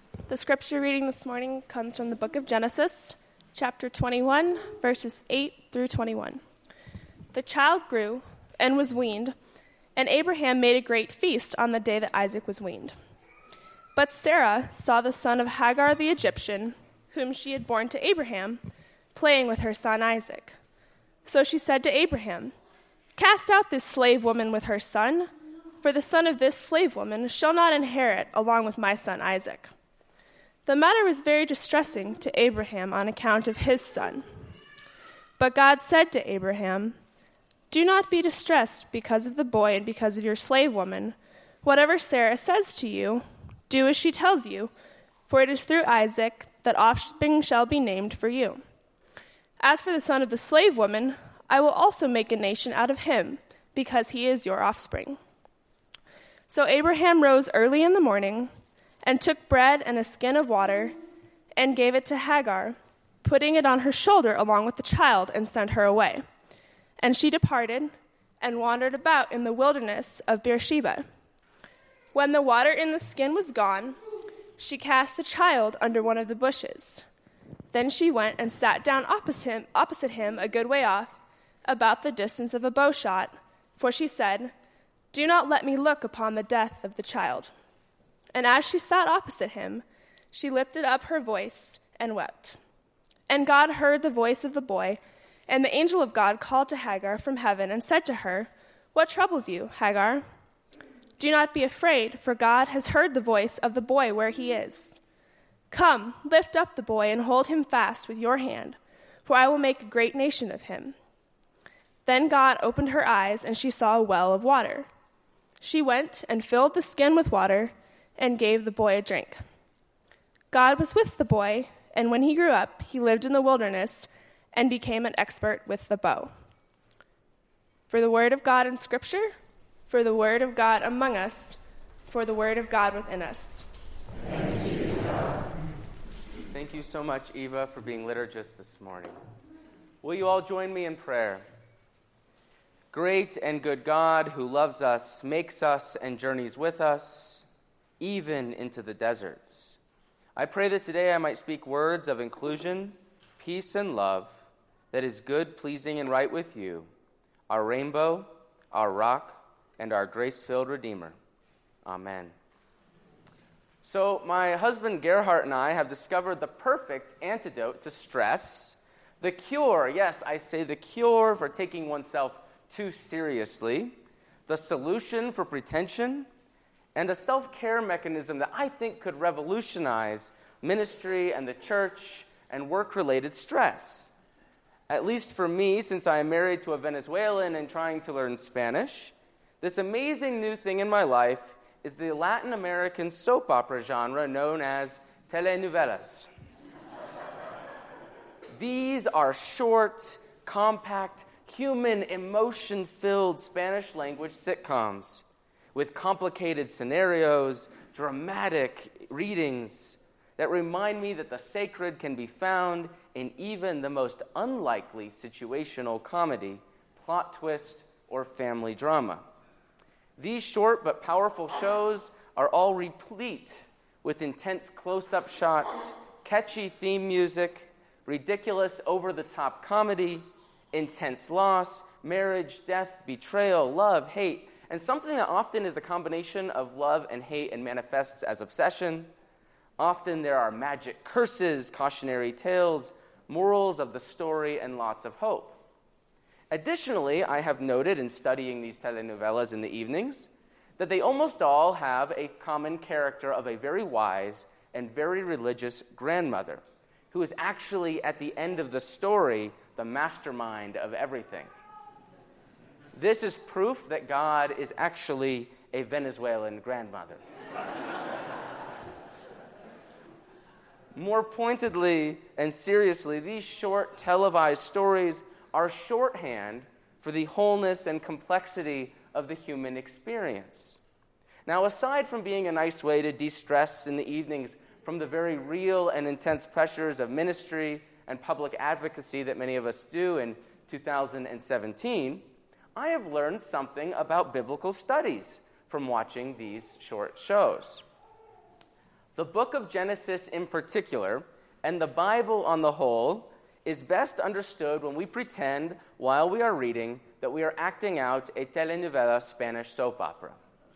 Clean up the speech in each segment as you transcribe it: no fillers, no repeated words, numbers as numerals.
The scripture reading this morning comes from the book of Genesis, chapter 21, verses 8 through 21. The child grew and was weaned, and Abraham made a great feast on the day that Isaac was weaned. But Sarah saw the son of Hagar the Egyptian, whom she had borne to Abraham, playing with her son Isaac. So she said to Abraham, "Cast out this slave woman with her son, for the son of this slave woman shall not inherit along with my son Isaac." The matter was very distressing to Abraham on account of his son. But God said to Abraham, "Do not be distressed because of the boy and because of your slave woman. Whatever Sarah says to you, do as she tells you, for it is through Isaac that offspring shall be named for you. As for the son of the slave woman, I will also make a nation out of him, because he is your offspring." So Abraham rose early in the morning and took bread and a skin of water and gave it to Hagar, putting it on her shoulder along with the child, and sent her away. And she departed and wandered about in the wilderness of Beersheba. When the water in the skin was gone, she cast the child under one of the bushes. Then she went and sat down opposite him a good way off, about the distance of a bow shot, for she said, "Do not let me look upon the death of the child." And as she sat opposite him, she lifted up her voice and wept. And God heard the voice of the boy, and the angel of God called to Hagar from heaven and said to her, "What troubles you, Hagar? Do not be afraid, for God has heard the voice of the boy where he is. Come, lift up the boy and hold him fast with your hand, for I will make a great nation of him." Then God opened her eyes, and she saw a well of water. She went and filled the skin with water and gave the boy a drink. God was with the boy, and when he grew up, he lived in the wilderness and became an expert with the bow. For the word of God in Scripture, for the word of God among us, for the word of God within us. Thanks be to God. Thank you so much, Eva, for being liturgist this morning. Will you all join me in prayer? Great and good God, who loves us, makes us, and journeys with us, even into the deserts. I pray that today I might speak words of inclusion, peace, and love that is good, pleasing, and right with you, our rainbow, our rock, and our grace-filled Redeemer. Amen. So my husband Gerhardt and I have discovered the perfect antidote to stress, the cure, yes, I say the cure for taking oneself too seriously, the solution for pretension, and a self-care mechanism that I think could revolutionize ministry and the church and work-related stress. At least for me, since I am married to a Venezuelan and trying to learn Spanish, this amazing new thing in my life is the Latin American soap opera genre known as telenovelas. These are short, compact, human, emotion-filled Spanish-language sitcoms with complicated scenarios, dramatic readings that remind me that the sacred can be found in even the most unlikely situational comedy, plot twist, or family drama. These short but powerful shows are all replete with intense close-up shots, catchy theme music, ridiculous over-the-top comedy, intense loss, marriage, death, betrayal, love, hate, and something that often is a combination of love and hate and manifests as obsession. Often there are magic curses, cautionary tales, morals of the story, and lots of hope. Additionally, I have noted in studying these telenovelas in the evenings that they almost all have a common character of a very wise and very religious grandmother who is actually, at the end of the story, the mastermind of everything. This is proof that God is actually a Venezuelan grandmother. More pointedly and seriously, these short televised stories are shorthand for the wholeness and complexity of the human experience. Now, aside from being a nice way to de-stress in the evenings from the very real and intense pressures of ministry and public advocacy that many of us do in 2017, I have learned something about biblical studies from watching these short shows. The book of Genesis in particular, and the Bible on the whole, is best understood when we pretend, while we are reading, that we are acting out a telenovela Spanish soap opera.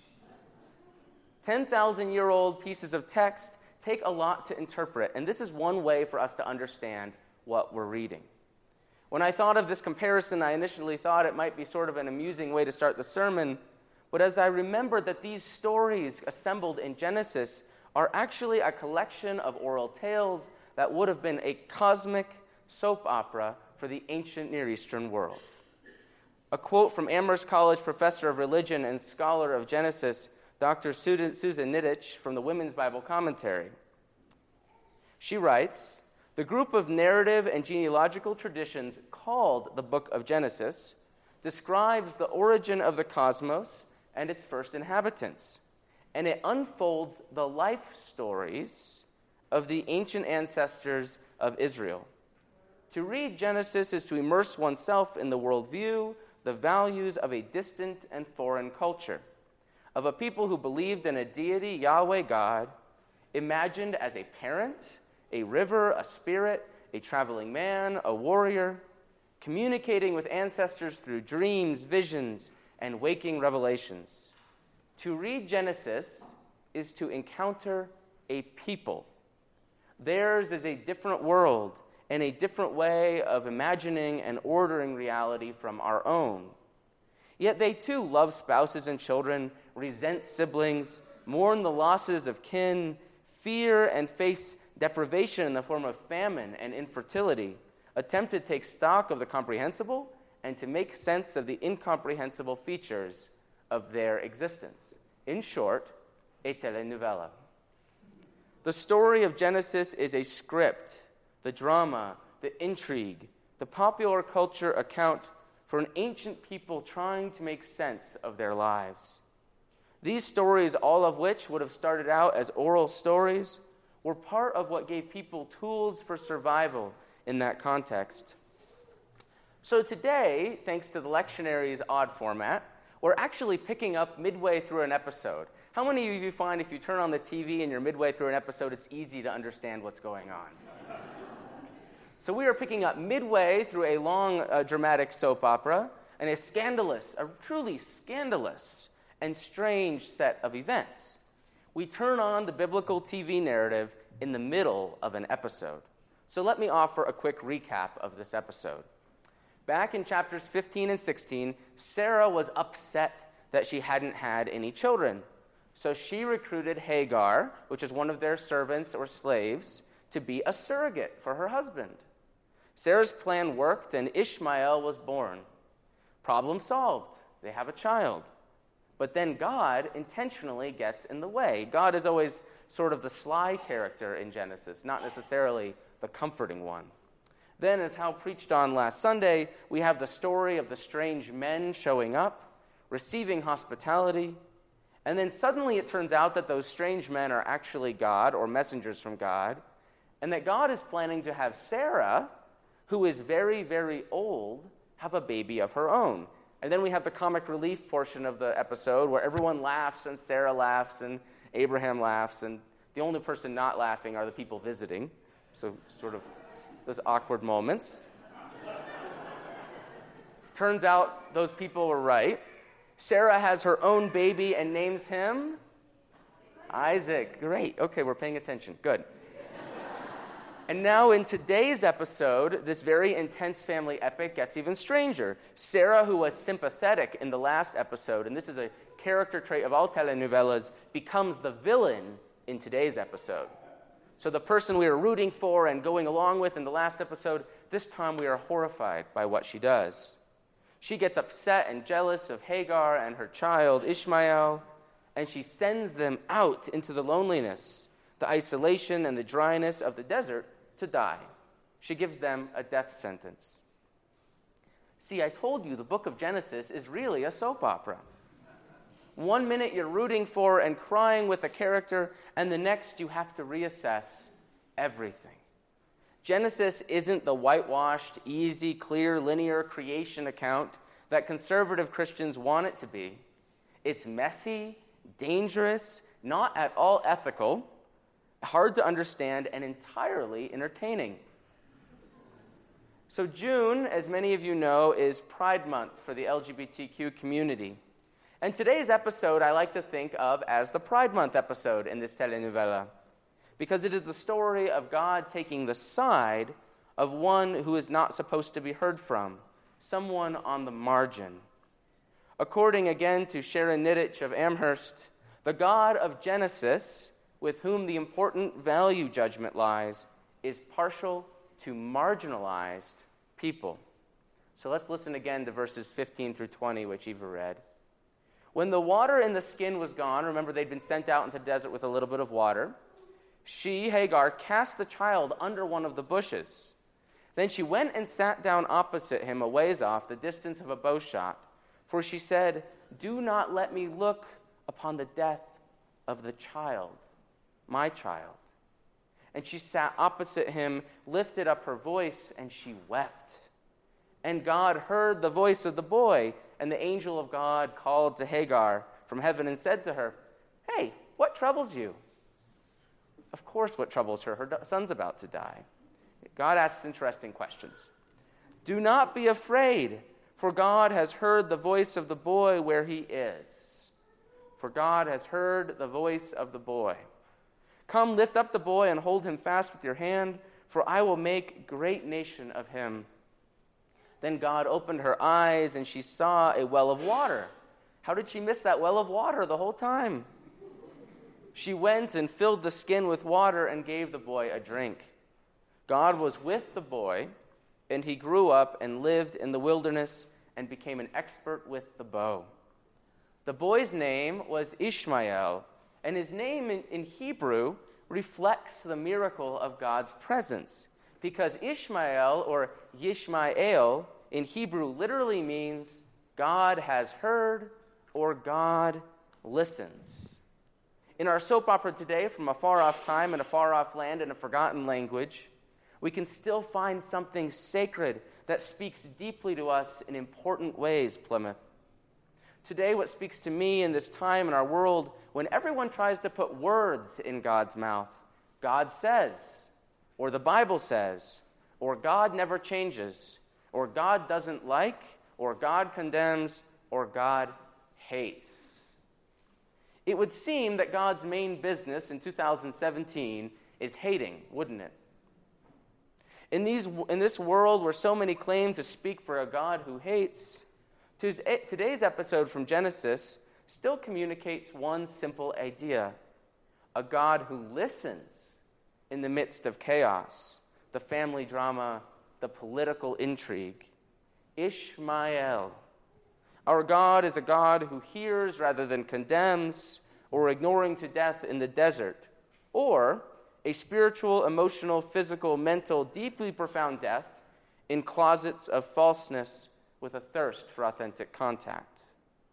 10,000-year-old pieces of text take a lot to interpret, and this is one way for us to understand what we're reading. When I thought of this comparison, I initially thought it might be sort of an amusing way to start the sermon, but as I remembered that these stories assembled in Genesis are actually a collection of oral tales that would have been a cosmic soap opera for the ancient Near Eastern world. A quote from Amherst College professor of religion and scholar of Genesis, Dr. Susan Niditch, from the Women's Bible Commentary. She writes, "The group of narrative and genealogical traditions called the Book of Genesis describes the origin of the cosmos and its first inhabitants, and it unfolds the life stories of the ancient ancestors of Israel. To read Genesis is to immerse oneself in the worldview, the values of a distant and foreign culture, of a people who believed in a deity, Yahweh God, imagined as a parent, a river, a spirit, a traveling man, a warrior, communicating with ancestors through dreams, visions, and waking revelations. To read Genesis is to encounter a people. Theirs is a different world and a different way of imagining and ordering reality from our own. Yet they too love spouses and children, resent siblings, mourn the losses of kin, fear and face deprivation in the form of famine and infertility, attempt to take stock of the comprehensible and to make sense of the incomprehensible features of their existence. In short, a telenovela. The story of Genesis is a script, the drama, the intrigue, the popular culture account for an ancient people trying to make sense of their lives. These stories, all of which would have started out as oral stories, were part of what gave people tools for survival in that context. So today, thanks to the lectionary's odd format, we're actually picking up midway through an episode. How many of you find if you turn on the TV and you're midway through an episode, it's easy to understand what's going on? So we are picking up midway through a long dramatic soap opera and a truly scandalous and strange set of events. We turn on the biblical TV narrative in the middle of an episode. So let me offer a quick recap of this episode. Back in chapters 15 and 16, Sarah was upset that she hadn't had any children. So she recruited Hagar, which is one of their servants or slaves, to be a surrogate for her husband. Sarah's plan worked, and Ishmael was born. Problem solved. They have a child. But then God intentionally gets in the way. God is always sort of the sly character in Genesis, not necessarily the comforting one. Then, as Hal preached on last Sunday, we have the story of the strange men showing up, receiving hospitality, and then suddenly it turns out that those strange men are actually God or messengers from God, and that God is planning to have Sarah, who is very, very old, have a baby of her own. And then we have the comic relief portion of the episode where everyone laughs and Sarah laughs and Abraham laughs, and the only person not laughing are the people visiting. So sort of those awkward moments. Turns out those people were right. Sarah has her own baby and names him Isaac. Great. Okay, we're paying attention. Good. And now in today's episode, this very intense family epic gets even stranger. Sarah, who was sympathetic in the last episode, and this is a character trait of all telenovelas, becomes the villain in today's episode. So the person we were rooting for and going along with in the last episode, this time we are horrified by what she does. She gets upset and jealous of Hagar and her child, Ishmael, and she sends them out into the loneliness, the isolation, and the dryness of the desert to die. She gives them a death sentence. See, I told you the book of Genesis is really a soap opera. 1 minute you're rooting for and crying with a character, and the next you have to reassess everything. Genesis isn't the whitewashed, easy, clear, linear creation account that conservative Christians want it to be. It's messy, dangerous, not at all ethical, hard to understand, and entirely entertaining. So June, as many of you know, is Pride Month for the LGBTQ community. And today's episode I like to think of as the Pride Month episode in this telenovela, because it is the story of God taking the side of one who is not supposed to be heard from, someone on the margin. According again to Sharon Nidich of Amherst, the God of Genesis, with whom the important value judgment lies, is partial to marginalized people. So let's listen again to verses 15 through 20, which Eva read. When the water in the skin was gone, remember they'd been sent out into the desert with a little bit of water, she, Hagar, cast the child under one of the bushes. Then she went and sat down opposite him a ways off, the distance of a bow shot. For she said, "Do not let me look upon the death of the child, my child." And she sat opposite him, lifted up her voice, and she wept. And God heard the voice of the boy, and the angel of God called to Hagar from heaven and said to her, "Hey, what troubles you?" Of course, what troubles her? Her son's about to die. God asks interesting questions. "Do not be afraid, for God has heard the voice of the boy where he is." For God has heard the voice of the boy. "Come, lift up the boy and hold him fast with your hand, for I will make a great nation of him." Then God opened her eyes, and she saw a well of water. How did she miss that well of water the whole time? She went and filled the skin with water and gave the boy a drink. God was with the boy, and he grew up and lived in the wilderness and became an expert with the bow. The boy's name was Ishmael, and his name in Hebrew reflects the miracle of God's presence, because Ishmael, or Yishmael, in Hebrew literally means God has heard or God listens. In our soap opera today, From a Far Off Time in a Far Off Land in a Forgotten Language, we can still find something sacred that speaks deeply to us in important ways, Plymouth. Today, what speaks to me in this time in our world, when everyone tries to put words in God's mouth, God says, or the Bible says, or God never changes, or God doesn't like, or God condemns, or God hates. It would seem that God's main business in 2017 is hating, wouldn't it? In this world where so many claim to speak for a God who hates, today's episode from Genesis still communicates one simple idea: a God who listens in the midst of chaos, the family drama, the political intrigue. Ishmael. Our God is a God who hears rather than condemns, or ignoring to death in the desert, or a spiritual, emotional, physical, mental, deeply profound death in closets of falseness with a thirst for authentic contact.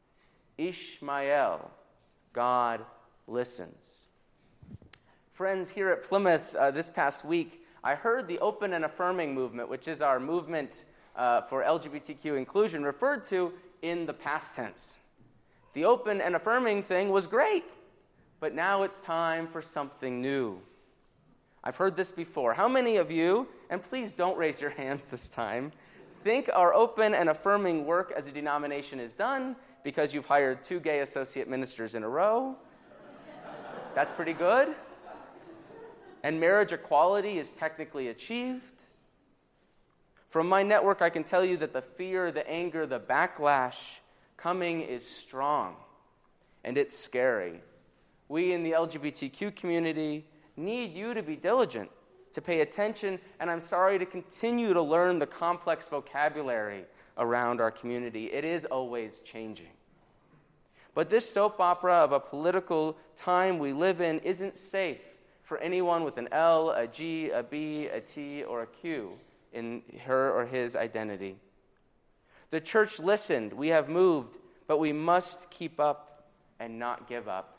Ishmael, God listens. Friends, here at Plymouth this past week, I heard the Open and Affirming movement, which is our movement for LGBTQ inclusion, referred to in the past tense. The open and affirming thing was great, but now it's time for something new. I've heard this before. How many of you, and please don't raise your hands this time, think our open and affirming work as a denomination is done because you've hired 2 gay associate ministers in a row? That's pretty good. And marriage equality is technically achieved? From my network, I can tell you that the fear, the anger, the backlash coming is strong, and it's scary. We in the LGBTQ community need you to be diligent, to pay attention, and I'm sorry, to continue to learn the complex vocabulary around our community. It is always changing. But this soap opera of a political time we live in isn't safe for anyone with an L, a G, a B, a T, or a Q in her or his identity. The church listened. We have moved, but we must keep up and not give up.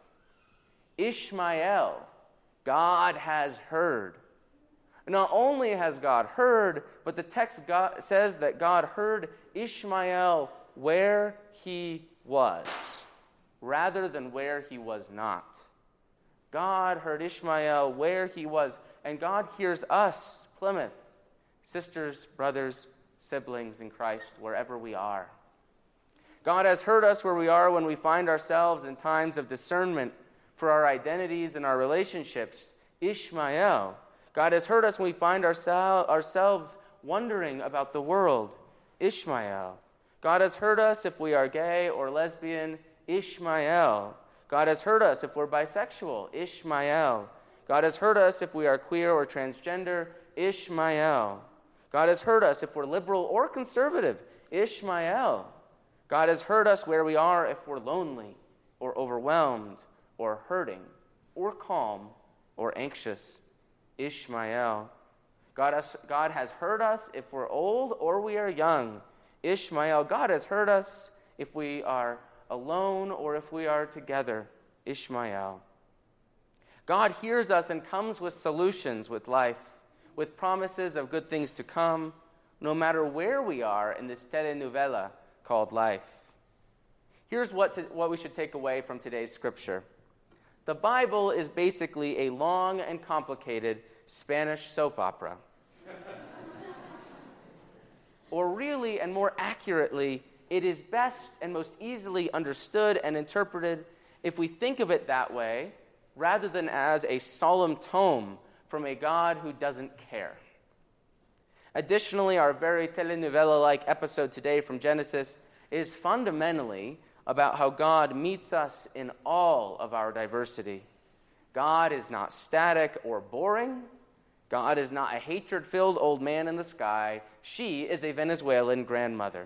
Ishmael, God has heard. Not only has God heard, but the text says that God heard Ishmael where he was, rather than where he was not. God heard Ishmael where he was, and God hears us, Plymouth, sisters, brothers, siblings in Christ, wherever we are. God has heard us where we are when we find ourselves in times of discernment for our identities and our relationships, Ishmael. God has heard us when we find ourselves wondering about the world, Ishmael. God has heard us if we are gay or lesbian, Ishmael. God has heard us if we're bisexual, Ishmael. God has heard us if we are queer or transgender, Ishmael. God has heard us if we're liberal or conservative, Ishmael. God has heard us where we are if we're lonely or overwhelmed or hurting or calm or anxious, Ishmael. God has heard us if we're old or we are young, Ishmael. God has heard us if we are alone or if we are together, Ishmael. God hears us and comes with solutions with life, with promises of good things to come, no matter where we are in this telenovela called life. Here's what we should take away from today's scripture. The Bible is basically a long and complicated Spanish soap opera. Or really, and more accurately, it is best and most easily understood and interpreted if we think of it that way, rather than as a solemn tome from a God who doesn't care. Additionally, our very telenovela-like episode today from Genesis is fundamentally about how God meets us in all of our diversity. God is not static or boring. God is not a hatred-filled old man in the sky. She is a Venezuelan grandmother.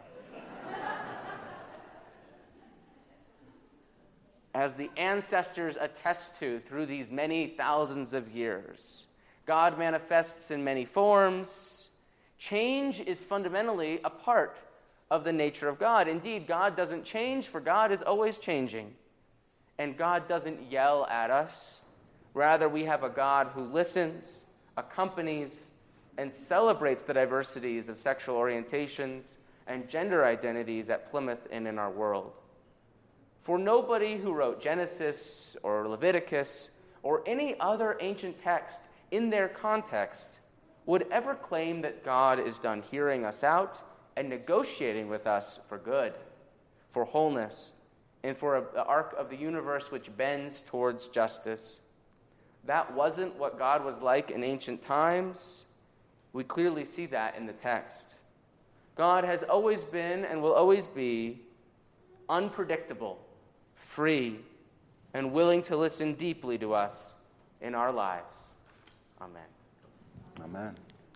As the ancestors attest to through these many thousands of years, God manifests in many forms. Change is fundamentally a part of the nature of God. Indeed, God doesn't change, for God is always changing. And God doesn't yell at us. Rather, we have a God who listens, accompanies, and celebrates the diversities of sexual orientations and gender identities at Plymouth and in our world. For nobody who wrote Genesis or Leviticus or any other ancient text in their context would ever claim that God is done hearing us out and negotiating with us for good, for wholeness, and for the arc of the universe which bends towards justice. That wasn't what God was like in ancient times. We clearly see that in the text. God has always been and will always be unpredictable, free, and willing to listen deeply to us in our lives. Amen. Amen.